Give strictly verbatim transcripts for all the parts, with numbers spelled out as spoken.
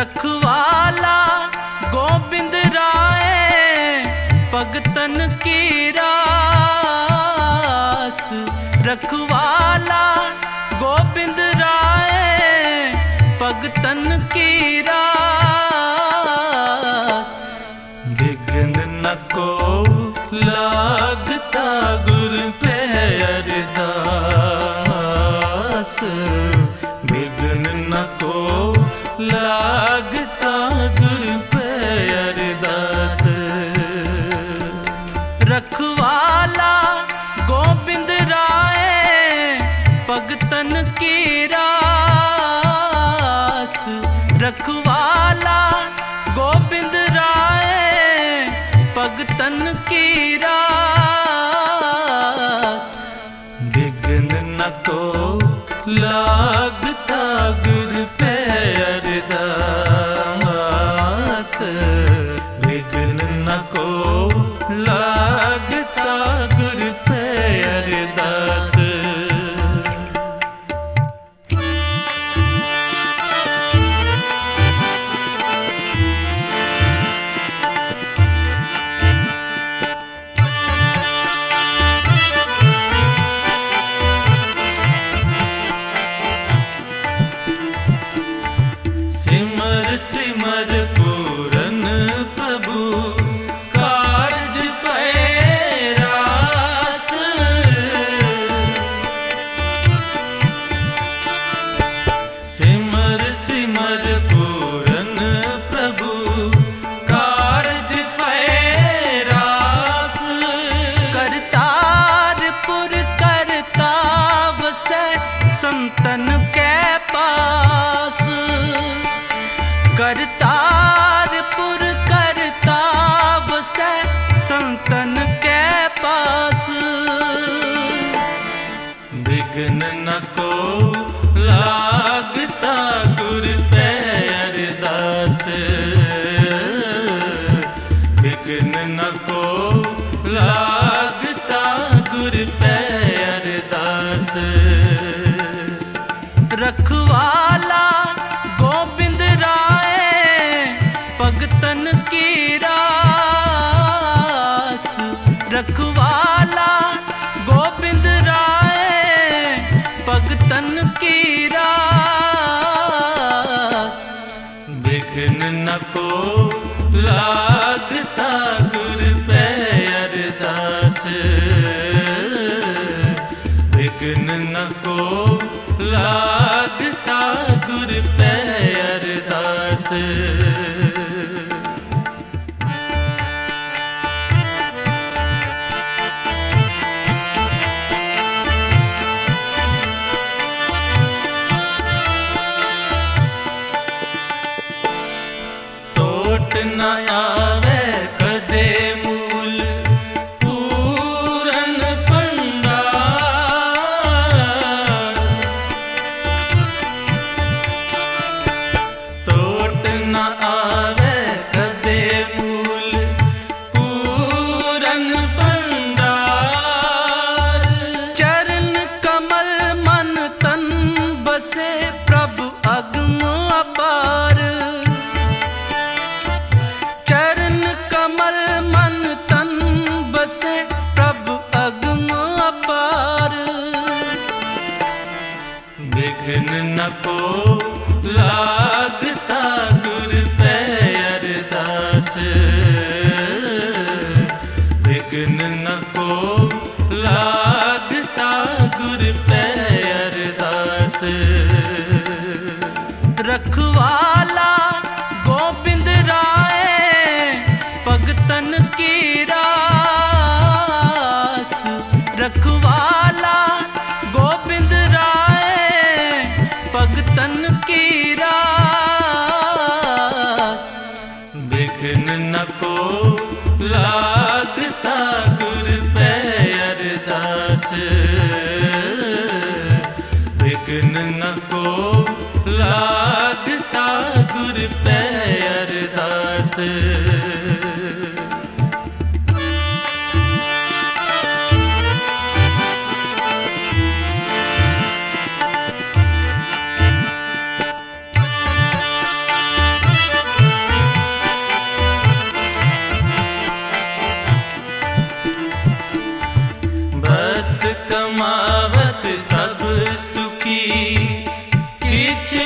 रखवाला गोबिंद राय भगतन की रास। रखवाला गोबिंद राय भगतन की रास। विघ्न न को लागता गुर पे अरदास। विघ्न न को लागता गुर पे अरदास। रखवाला गोबिंद राय भगतन की रास। रखवाला गोबिंद राय भगतन की रास। विघ्न न को लागता गुर पे अरदास। विघ्न न को लागता गुर पे अरदास। सिमर सिमर पूरन प्रभु कारज पैरास। सिमर सिमर पूरन प्रभु कारज पैरास। करतारपुर करता वसै संतन के पास। करतारपुर करता वसै संतन के पास। विघ्न न को लागता गुर पे अरदास। विघ्न न को लागता गुर पे अरदास। रखवाला गोबिंद राय भगतन की रास। रखवाला गोबिंद राय भगतन की रास। विघ्न न को लागता गुर पे अरदास। विघ्न न को लागता गुर पे अरदास। टोट न आवे कदे मूल पूरन पंडार। टोट न आवे कदे मूल पूरन पंडार। चरण कमल मन तन बसे प्रभु अगम अपार। चरण कमल मन तन बसे प्रभु अगम अपार। विघ्न न को लागता गुर पे अरदास। विघ्न न को लागता गुर पे अरदास। रखवाला गोबिंद राय भगतन की रास। रखवाला गोबिंद राय भगतन की रास। विघ्न न को लागता गुर पे अरदास। विघ्न न को लागता गुर पे अरदास।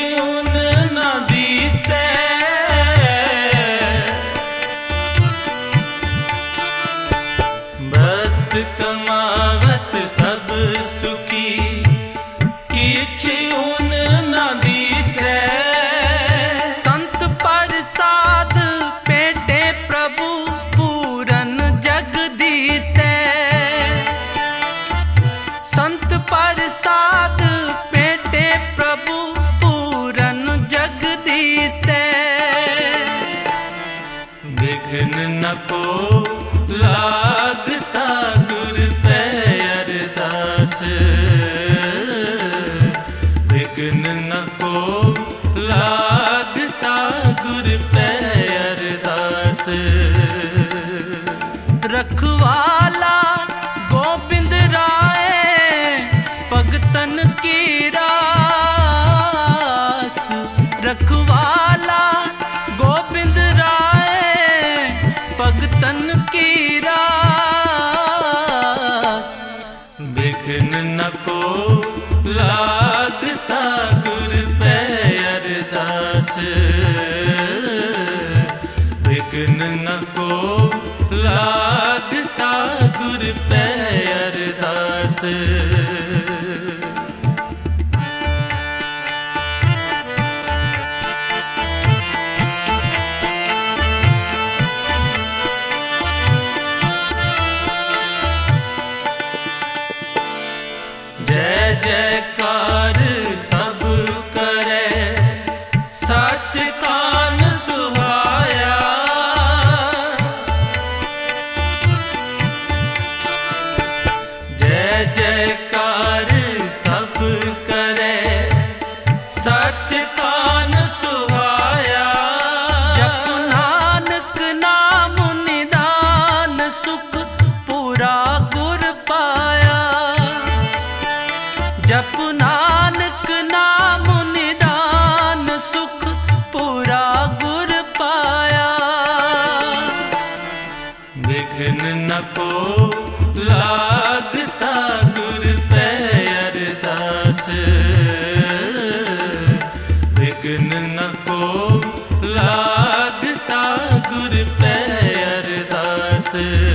ऊन ना दिसै बस्त कमावत सब सुखी किछ ऊन ना दिसै संत प्रसाद पेटे प्रभु पूरन जगदीसै संत प्रसाद पेटे प्रभु पूरन जगदीसै बिघ्न न को लागता गुर पे अरदास बिघ्न न को लागता गुर पे अरदास रखवाला गोविंद राय भगतन की रास रखवाला गोविंद राय भगतन की रास बिघ्न न को लागता गुर पे अरदास बिघ्न न को लागता गुर पे अरदास जय जयकार सब करे सच कान सुहाया जय जयकार सब करे सच कान सुहाया जप नानक नाम निदान सुख पूरा गुर पाया जप नानक नाम निदान सुख पूरा गुर पाया बिघ्न न को लागता गुर पे अरदास बिघ्न न को लागता गुर पे अरदास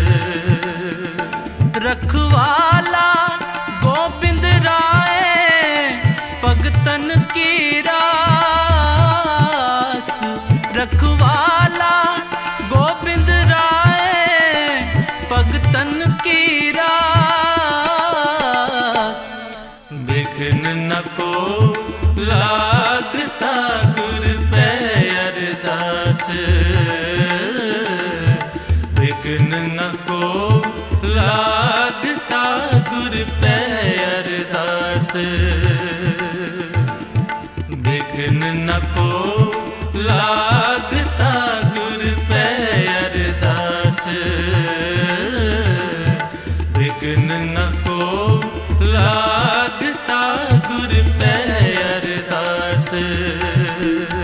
रखवाला गोविंद राय भगतन की रास रखवाला गोविंद राय भगतन की रास बिघ्न न को लागता गुर पे अरदास बिघ्न न को लागता गुर पे अरदास बिघ्न न को लागता गुर पे अरदास बिघ्न न को लागता गुर पे अरदास।